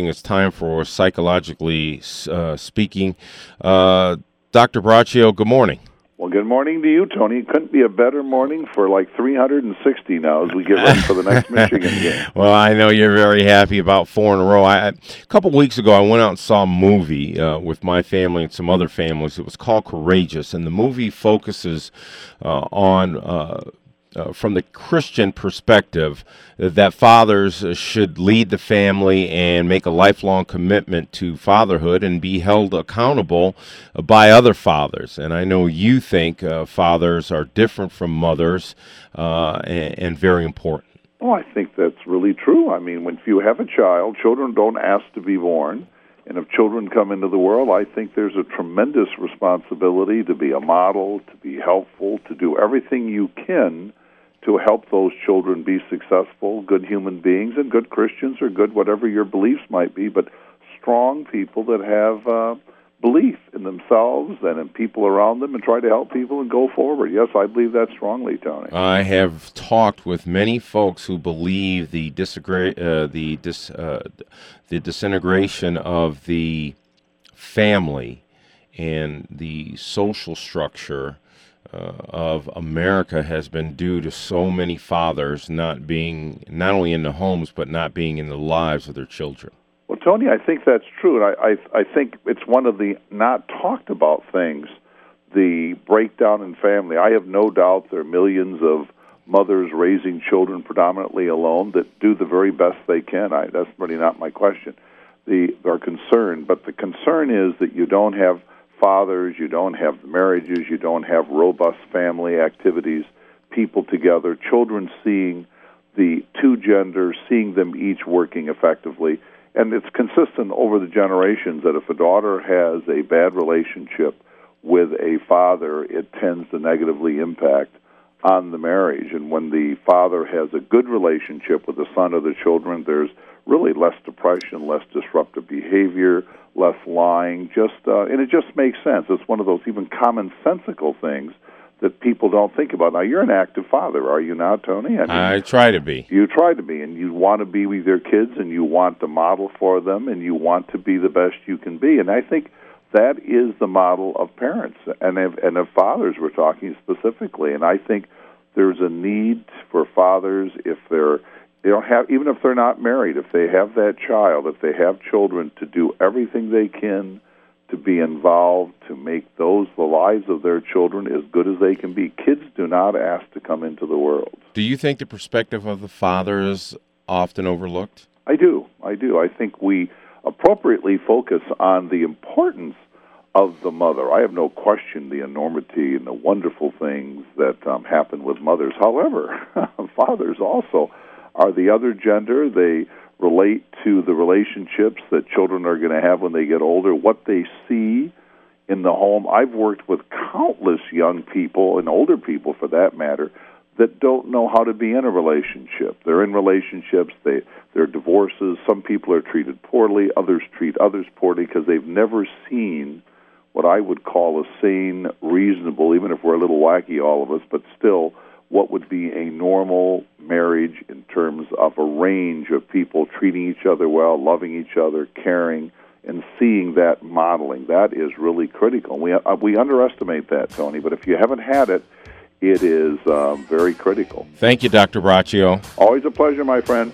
interesting. It's time for Psychologically Speaking. Dr. Braccio, good morning. Well, good morning to you, Tony. It couldn't be a better morning for like 360 now as we get ready for the next Michigan game. Well, I know you're very happy about 4 in a row. A couple weeks ago, I went out and saw a movie with my family and some other families. It was called Courageous, and the movie focuses on from the Christian perspective, that fathers should lead the family and make a lifelong commitment to fatherhood and be held accountable by other fathers. And I know you think fathers are different from mothers and very important. Well, I think that's really true. I mean, when you have a child, children don't ask to be born. And if children come into the world, I think there's a tremendous responsibility to be a model, to be helpful, to do everything you can to help those children be successful, good human beings, and good Christians, or good whatever your beliefs might be, but strong people that have belief in themselves and in people around them and try to help people and go forward. Yes, I believe that strongly, Tony. I have talked with many folks who believe the disintegration of the family and the social structure of America has been due to so many fathers not only in the homes, but not being in the lives of their children. Well, Tony, I think that's true, and I think it's one of the not talked about things, the breakdown in family. I have no doubt there are millions of mothers raising children predominantly alone that do the very best they can. That's really not my question. They're concerned, but the concern is that you don't have fathers, you don't have marriages, you don't have robust family activities, people together, children seeing the two genders, seeing them each working effectively. And it's consistent over the generations that if a daughter has a bad relationship with a father, it tends to negatively impact on the marriage. And when the father has a good relationship with the son or the children, there's really less depression, less disruptive behavior, less lying, and it just makes sense. It's one of those even commonsensical things that people don't think about. Now, you're an active father, are you not, Tony? I try to be. You try to be, and you want to be with your kids, and you want to model for them, and you want to be the best you can be. And I think that is the model of parents, and of fathers we're talking specifically. And I think there's a need for fathers, even if they're not married, if they have that child, if they have children, to do everything they can to be involved, to make the lives of their children as good as they can be. Kids do not ask to come into the world. Do you think the perspective of the father is often overlooked? I do. I think we appropriately focus on the importance of the mother. I have no question the enormity and the wonderful things that happen with mothers. However, fathers also are the other gender. They relate to the relationships that children are going to have when they get older, what they see in the home. I've worked with countless young people, and older people for that matter, that don't know how to be in a relationship. They're in relationships, there are divorces, some people are treated poorly, others treat others poorly because they've never seen what I would call a sane, reasonable, even if we're a little wacky, all of us, but still what would be a normal marriage in terms of a range of people treating each other well, loving each other, caring, and seeing that modeling. That is really critical. We underestimate that, Tony, but if you haven't had it, it is very critical. Thank you, Dr. Braccio. Always a pleasure, my friend.